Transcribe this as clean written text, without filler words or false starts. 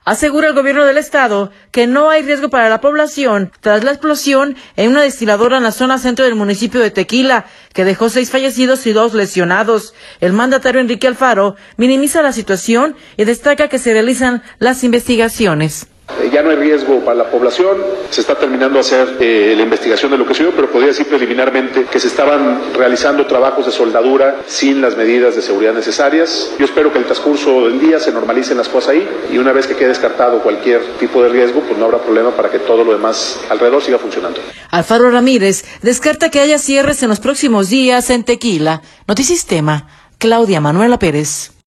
Asegura el gobierno del estado que no hay riesgo para la población tras la explosión en una destiladora en la zona centro del municipio de Tequila, que dejó 6 fallecidos y 2 lesionados. El mandatario Enrique Alfaro minimiza la situación y destaca que se realizan las investigaciones. Ya no hay riesgo para la población, se está terminando de hacer la investigación de lo que sucedió, pero podría decir preliminarmente que se estaban realizando trabajos de soldadura sin las medidas de seguridad necesarias. Yo espero que en el transcurso del día se normalicen las cosas ahí y una vez que quede descartado cualquier tipo de riesgo, pues no habrá problema para que todo lo demás alrededor siga funcionando. Alfaro Ramírez descarta que haya cierres en los próximos días en Tequila. Notisistema, Claudia Manuela Pérez.